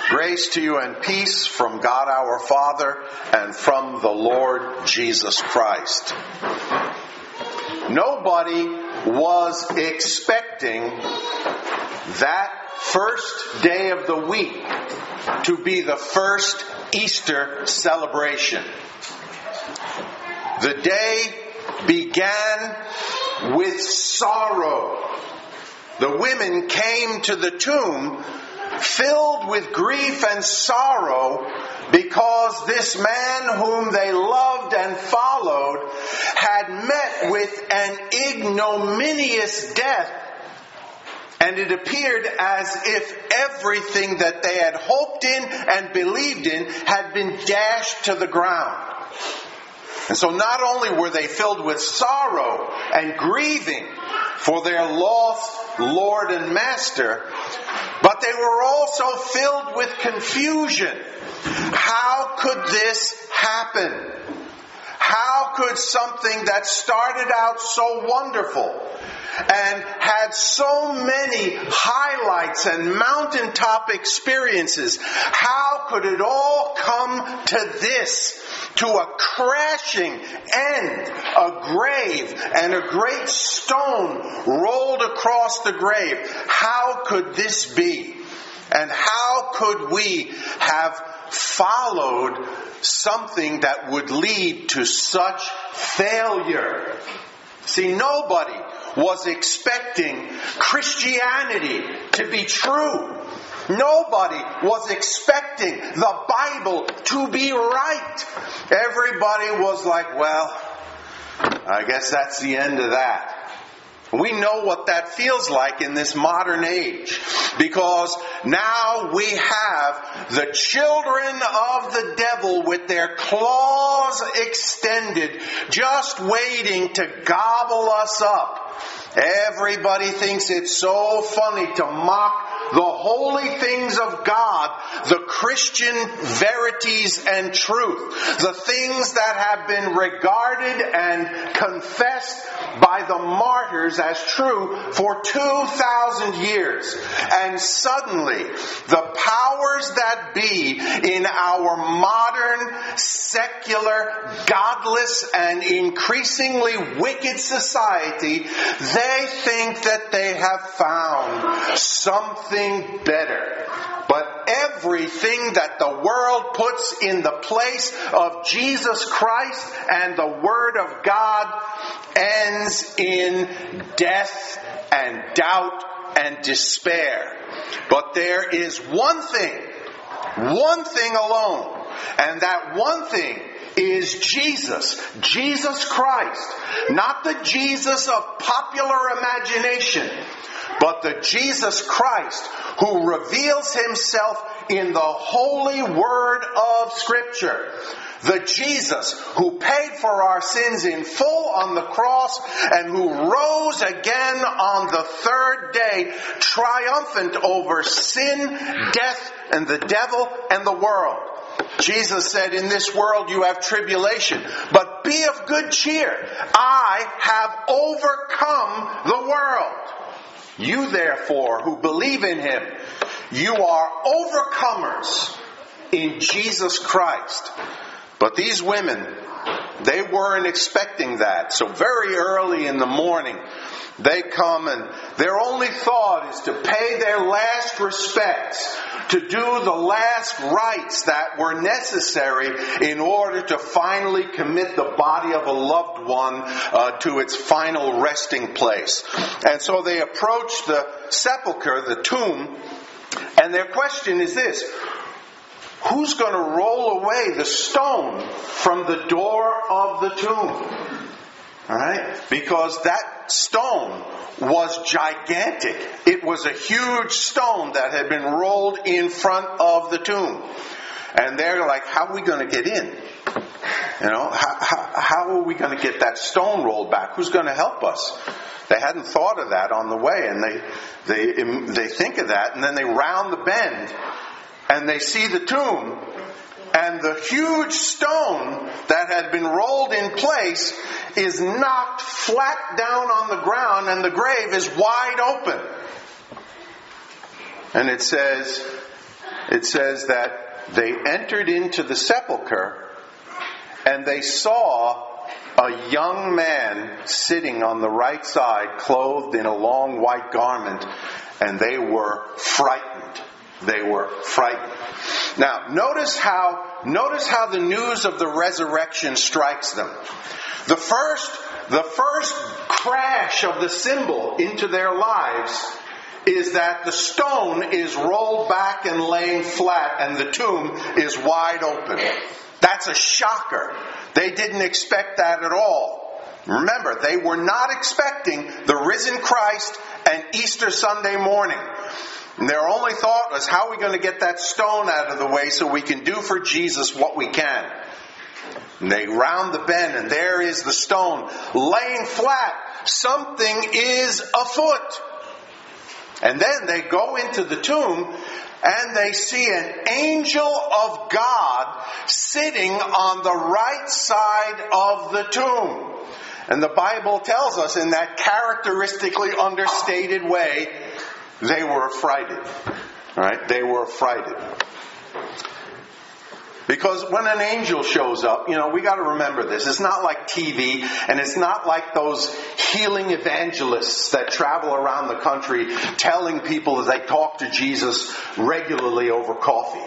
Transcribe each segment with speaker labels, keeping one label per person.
Speaker 1: Grace to you and peace from God our Father and from the Lord Jesus Christ. Nobody was expecting that first day of the week to be the first Easter celebration. The day began with sorrow. The women came to the tomb filled with grief and sorrow because this man whom they loved and followed had met with an ignominious death, and it appeared as if everything that they had hoped in and believed in had been dashed to the ground. And so not only were they filled with sorrow and grieving for their lost Lord and Master, but they were also filled with confusion. How could this happen? How could something that started out so wonderful and had so many highlights and mountaintop experiences, how could it all come to this? To a crashing end, a grave, and a great stone rolled across the grave. How could this be? And how could we have followed something that would lead to such failure? See, nobody was expecting Christianity to be true. Nobody was expecting the Bible to be right. Everybody was like, well, I guess that's the end of that. We know what that feels like in this modern age, because now we have the children of the devil with their claws extended, just waiting to gobble us up. Everybody thinks it's so funny to mock the holy things of God, the Christian verities and truth, the things that have been regarded and confessed by the martyrs as true for 2,000 years. And suddenly, the powers that be in our modern, secular, godless, and increasingly wicked society, they think that they have found something better. But everything that the world puts in the place of Jesus Christ and the Word of God ends in death and doubt and despair. But there is one thing alone, and that one thing is Jesus Christ. Not the Jesus of popular imagination, but the Jesus Christ who reveals himself in the holy word of Scripture. The Jesus who paid for our sins in full on the cross and who rose again on the third day, triumphant over sin, death, and the devil and the world. Jesus said, in this world you have tribulation, but be of good cheer. I have overcome the world. You therefore who believe in him, you are overcomers in Jesus Christ. But these women, they weren't expecting that. So very early in the morning, they come and their only thought is to pay their last respects, to do the last rites that were necessary in order to finally commit the body of a loved one to its final resting place. And so they approach the sepulcher, the tomb, and their question is this: who's going to roll away the stone from the door of the tomb? All right? Because that stone was gigantic. It was a huge stone that had been rolled in front of the tomb. And they're like, how are we going to get in? You know, how are we going to get that stone rolled back? Who's going to help us? They hadn't thought of that on the way, and they think of that, and then they round the bend, and they see the tomb, and the huge stone that had been rolled in place is knocked flat down on the ground, and the grave is wide open. And it says, it says that they entered into the sepulchre and they saw a young man sitting on the right side, clothed in a long white garment, and they were frightened. They were frightened. Now, notice how the news of the resurrection strikes them. The first crash of the symbol into their lives is that the stone is rolled back and laying flat, and the tomb is wide open. That's a shocker. They didn't expect that at all. Remember, they were not expecting the risen Christ and Easter Sunday morning. And their only thought was, how are we going to get that stone out of the way so we can do for Jesus what we can? And they round the bend, and there is the stone laying flat. Something is afoot. And then they go into the tomb, and they see an angel of God sitting on the right side of the tomb. And the Bible tells us in that characteristically understated way, they were affrighted. Right? They were affrighted. Because when an angel shows up, we got to remember this. It's not like TV, and it's not like those healing evangelists that travel around the country telling people that they talk to Jesus regularly over coffee.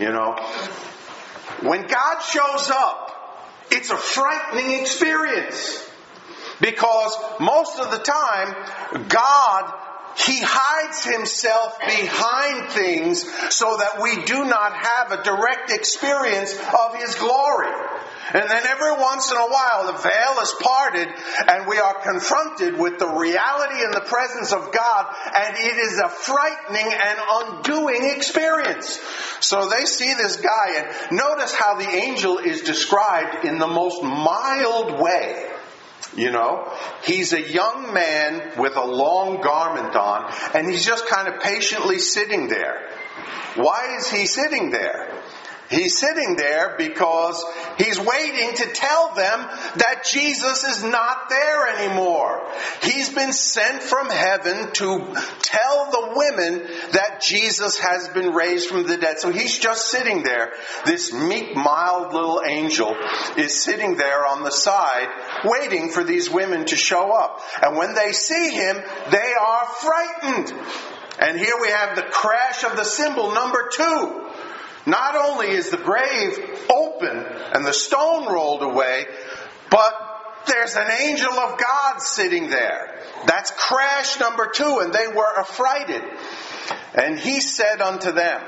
Speaker 1: When God shows up, it's a frightening experience. Because most of the time, God, He hides Himself behind things so that we do not have a direct experience of His glory. And then every once in a while the veil is parted and we are confronted with the reality and the presence of God, and it is a frightening and undoing experience. So they see this guy, and notice how the angel is described in the most mild way. He's a young man with a long garment on, and he's just kind of patiently sitting there. Why is he sitting there? He's sitting there because he's waiting to tell them that Jesus is not there anymore. He's been sent from heaven to tell the women that Jesus has been raised from the dead. So he's just sitting there. This meek, mild little angel is sitting there on the side waiting for these women to show up. And when they see him, they are frightened. And here we have the crash of the symbol number 2. Not only is the grave open and the stone rolled away, but there's an angel of God sitting there. That's crash number 2, and they were affrighted. And he said unto them,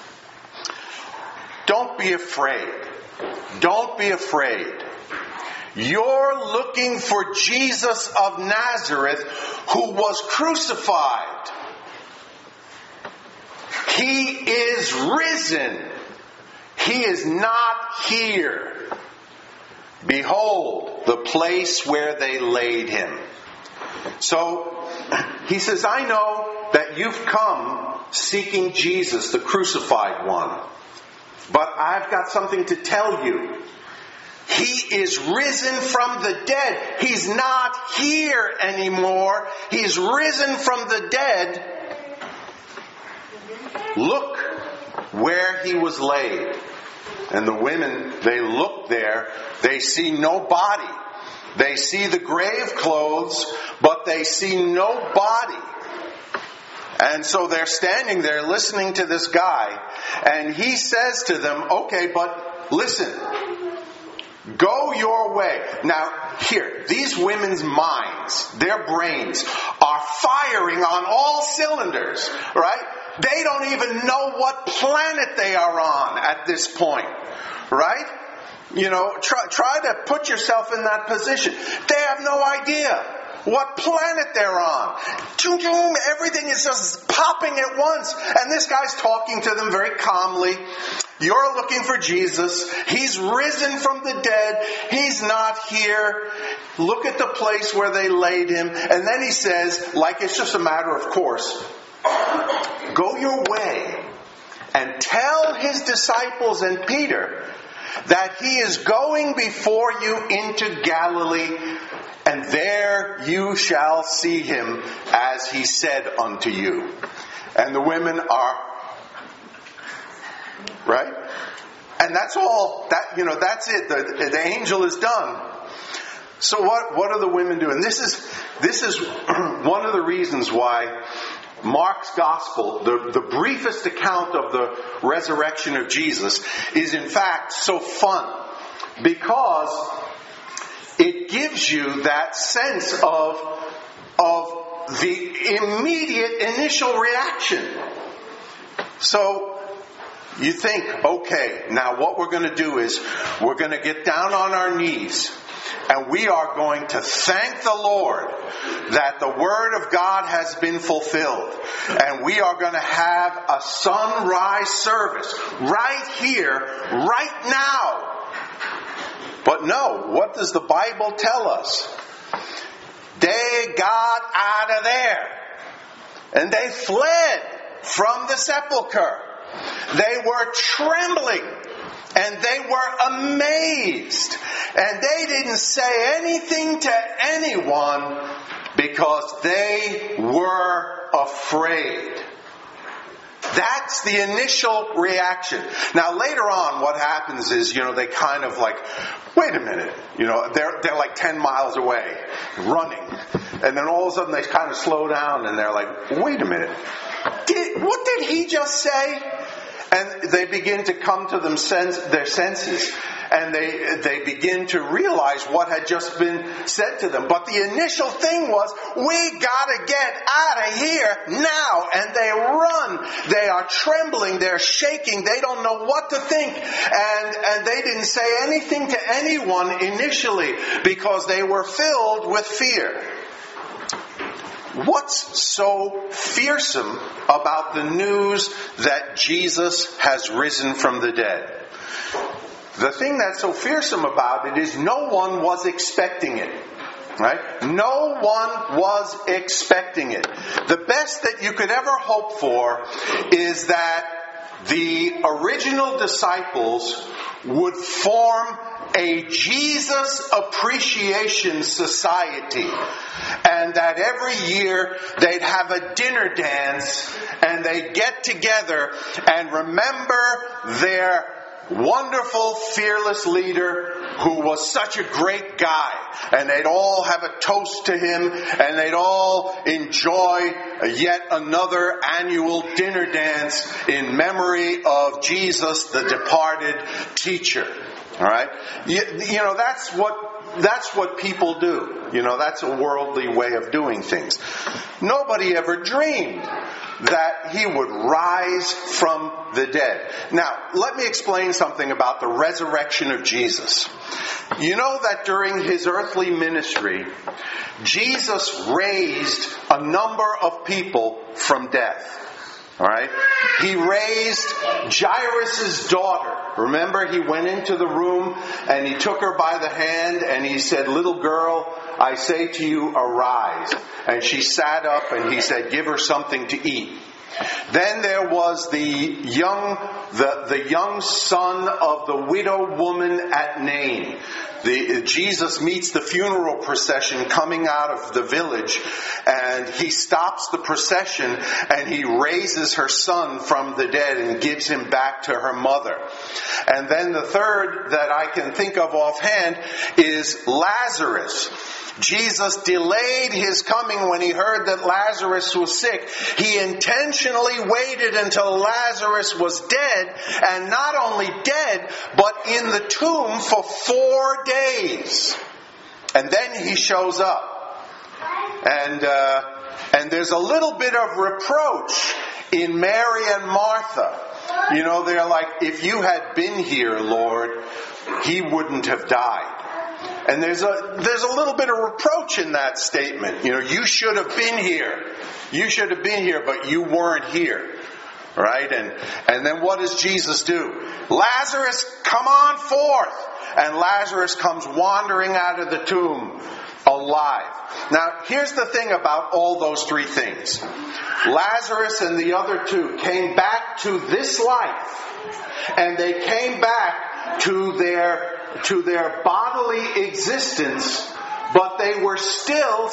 Speaker 1: "Don't be afraid. Don't be afraid. You're looking for Jesus of Nazareth, who was crucified. He is risen. He is not here. Behold, the place where they laid him." So, he says, I know that you've come seeking Jesus, the crucified one. But I've got something to tell you. He is risen from the dead. He's not here anymore. He's risen from the dead. Look where he was laid. And the women, they look there. They see no body. They see the grave clothes, but they see no body. And so they're standing there listening to this guy. And he says to them, okay, but listen. Go your way. Now, here, these women's minds, their brains, are firing on all cylinders, right? They don't even know what planet they are on at this point, right? Try to put yourself in that position. They have no idea what planet they're on. Everything is just popping at once. And this guy's talking to them very calmly. You're looking for Jesus. He's risen from the dead. He's not here. Look at the place where they laid him. And then he says, like it's just a matter of course, go your way and tell his disciples and Peter that he is going before you into Galilee, and there you shall see him as he said unto you. And the women are right? And that's all. That's it. The angel is done. So what are the women doing? This is one of the reasons why Mark's gospel, the briefest account of the resurrection of Jesus, is in fact so fun, because it gives you that sense of the immediate initial reaction. So you think, okay, now what we're going to do is we're going to get down on our knees and we are going to thank the Lord that the Word of God has been fulfilled. And we are going to have a sunrise service right here, right now. But no, what does the Bible tell us? They got out of there. And they fled from the sepulchre. They were trembling. And they were amazed. And they didn't say anything to anyone because they were afraid. That's the initial reaction. Now later on what happens is, they kind of like, wait a minute, they're like 10 miles away, running. And then all of a sudden they kind of slow down and they're like, wait a minute, what did he just say? And they begin to come to their senses. And they begin to realize what had just been said to them. But the initial thing was, we gotta get out of here now. And they run. They are trembling. They're shaking. They don't know what to think. And they didn't say anything to anyone initially because they were filled with fear. What's so fearsome about the news that Jesus has risen from the dead? The thing that's so fearsome about it is no one was expecting it. Right? No one was expecting it. The best that you could ever hope for is that the original disciples would form a Jesus Appreciation Society, and that every year they'd have a dinner dance and they'd get together and remember their wonderful, fearless leader who was such a great guy. And they'd all have a toast to him, and they'd all enjoy yet another annual dinner dance in memory of Jesus, the departed teacher. All right? That's what people do. That's a worldly way of doing things. Nobody ever dreamed that he would rise from the dead. Now, let me explain something about the resurrection of Jesus. You know that during his earthly ministry, Jesus raised a number of people from death. All right? He raised Jairus' daughter. Remember, he went into the room and he took her by the hand and he said, "Little girl, I say to you, arise." And she sat up and he said, "Give her something to eat." Then there was the young son of the widow woman at Nain. Jesus meets the funeral procession coming out of the village, and he stops the procession and he raises her son from the dead and gives him back to her mother. And then the third that I can think of offhand is Lazarus. Jesus delayed his coming when he heard that Lazarus was sick. He intentionally waited until Lazarus was dead, and not only dead, but in the tomb for 4 days. And then he shows up. And there's a little bit of reproach in Mary and Martha. They're like, "If you had been here, Lord, he wouldn't have died." And there's a little bit of reproach in that statement. You should have been here. You should have been here, but you weren't here. Right? And then what does Jesus do? "Lazarus, come on forth." And Lazarus comes wandering out of the tomb alive. Now, here's the thing about all those three things. Lazarus and the other two came back to this life. And they came back to their bodily existence, but they were still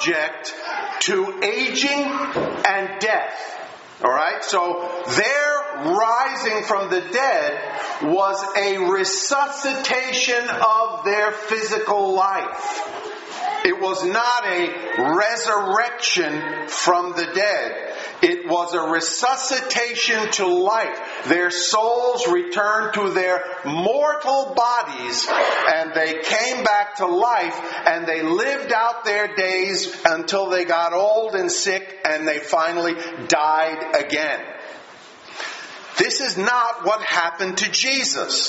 Speaker 1: subject to aging and death. All right? So their rising from the dead was a resuscitation of their physical life. It was not a resurrection from the dead. It was a resuscitation to life. Their souls returned to their mortal bodies, and they came back to life, and they lived out their days until they got old and sick, and they finally died again. This is not what happened to Jesus.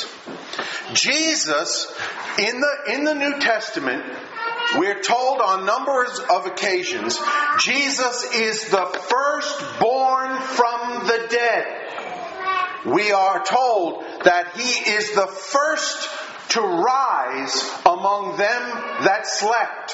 Speaker 1: Jesus, in the New Testament, we're told on numbers of occasions, Jesus is the firstborn from the dead. We are told that He is the first to rise among them that slept.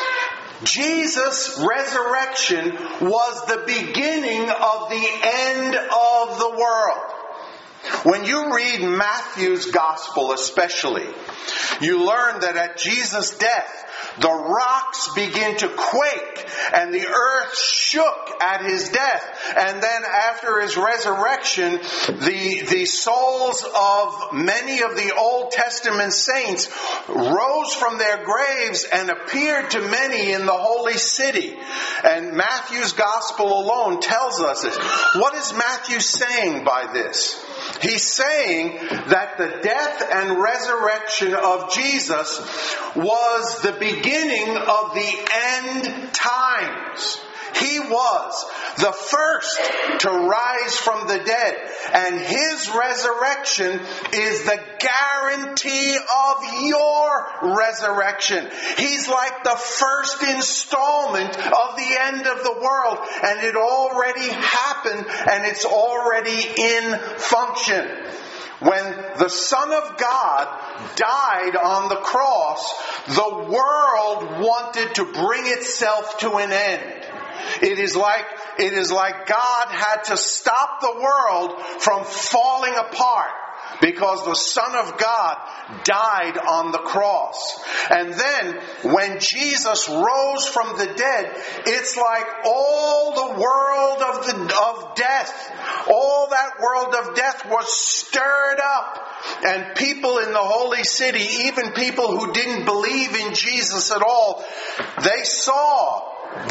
Speaker 1: Jesus' resurrection was the beginning of the end of the world. When you read Matthew's Gospel especially, you learn that at Jesus' death, the rocks begin to quake and the earth shook at His death. And then after His resurrection, the souls of many of the Old Testament saints rose from their graves and appeared to many in the holy city. And Matthew's Gospel alone tells us this. What is Matthew saying by this? He's saying that the death and resurrection of Jesus was the beginning of the end times. He was the first to rise from the dead, and His resurrection is the guarantee of your resurrection. He's like the first installment of the end of the world, and it already happened, and it's already in function. When the Son of God died on the cross, the world wanted to bring itself to an end. It is like God had to stop the world from falling apart because the Son of God died on the cross. And then when Jesus rose from the dead, it's like all the world of death, all that world of death was stirred up. And people in the holy city, even people who didn't believe in Jesus at all, they saw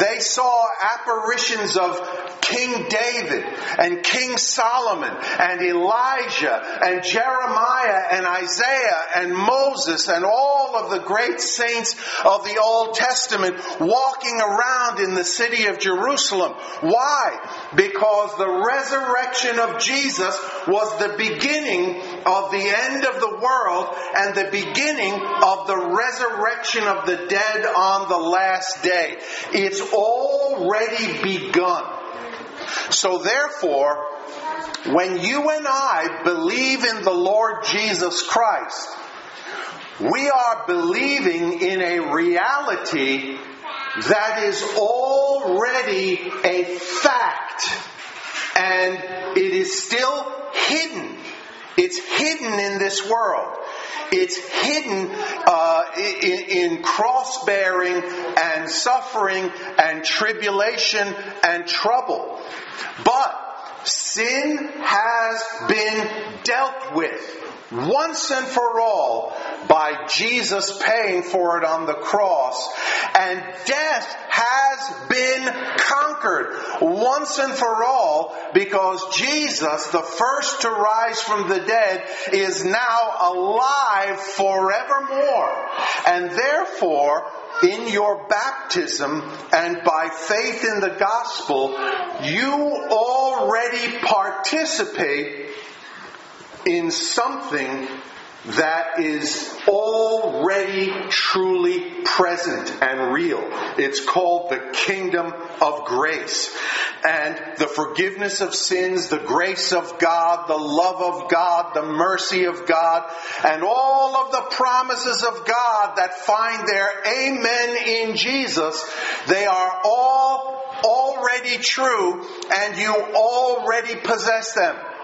Speaker 1: apparitions of King David and King Solomon and Elijah and Jeremiah and Isaiah and Moses and all of the great saints of the Old Testament walking around in the city of Jerusalem. Why? Because the resurrection of Jesus was the beginning of the end of the world and the beginning of the resurrection of the dead on the last day. It's already begun. So therefore, when you and I believe in the Lord Jesus Christ, we are believing in a reality that is already a fact, and it is still hidden. It's hidden in this world. It's hidden in cross-bearing and suffering and tribulation and trouble. But sin has been dealt with once and for all by Jesus paying for it on the cross. And death has been conquered once and for all because Jesus, the first to rise from the dead, is now alive forevermore. And therefore, in your baptism and by faith in the gospel, you already participate in something that is already truly present and real. It's called the kingdom of grace. And the forgiveness of sins, the grace of God, the love of God, the mercy of God, and all of the promises of God that find their amen in Jesus, they are all already true, and you already possess them.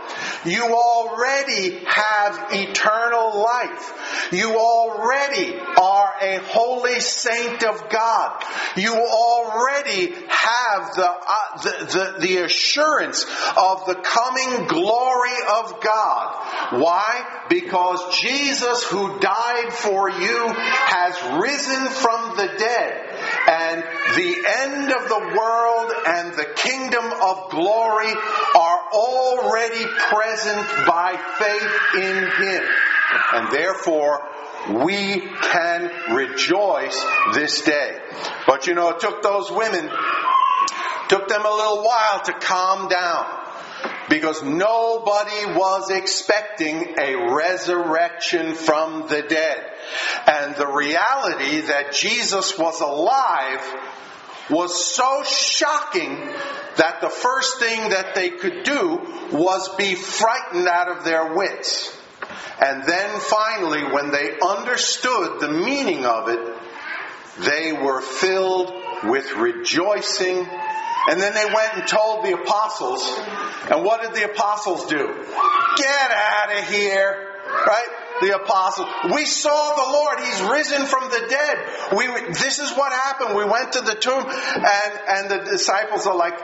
Speaker 1: You already have eternal life. You already are a holy saint of God. You already have the assurance of the coming glory of God. Why? Because Jesus, who died for you, has risen from the dead. And the end of the world and the kingdom of glory are already present by faith in Him. And therefore, we can rejoice this day. But you know, it took those women, took them a little while to calm down. Because nobody was expecting a resurrection from the dead. And the reality that Jesus was alive was so shocking that the first thing that they could do was be frightened out of their wits. And then finally, when they understood the meaning of it, they were filled with rejoicing. And then they went and told the apostles. And what did the apostles do? Get out of here. Right? The apostles. We saw the Lord. He's risen from the dead. This is what happened. We went to the tomb and the disciples are like,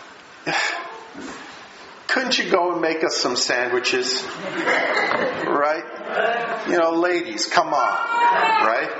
Speaker 1: couldn't you go and make us some sandwiches? Right? You know, ladies, come on. Right?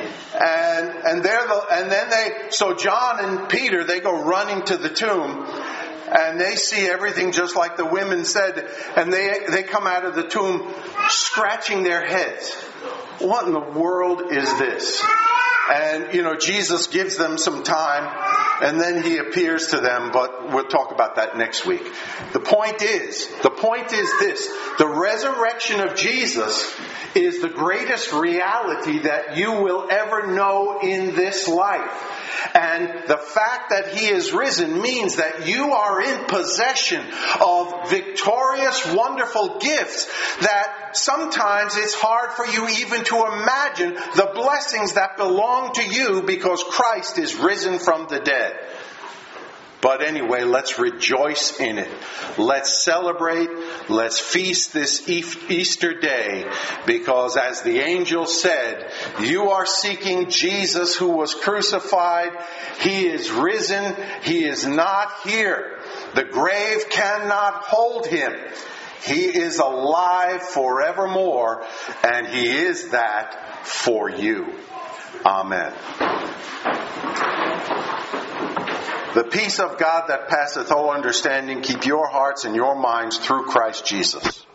Speaker 1: So John and Peter, they go running to the tomb, and they see everything just like the women said, and they come out of the tomb scratching their heads. What in the world is this? And, you know, Jesus gives them some time, and then He appears to them, but we'll talk about that next week. The point is this: the resurrection of Jesus is the greatest reality that you will ever know in this life. And the fact that He is risen means that you are in possession of victorious, wonderful gifts that sometimes it's hard for you even to imagine the blessings that belong to you because Christ is risen from the dead. But anyway, let's rejoice in it. Let's celebrate. Let's feast this Easter day. Because as the angel said, you are seeking Jesus who was crucified. He is risen. He is not here. The grave cannot hold Him. He is alive forevermore. And He is that for you. Amen. The peace of God that passeth all understanding keep your hearts and your minds through Christ Jesus.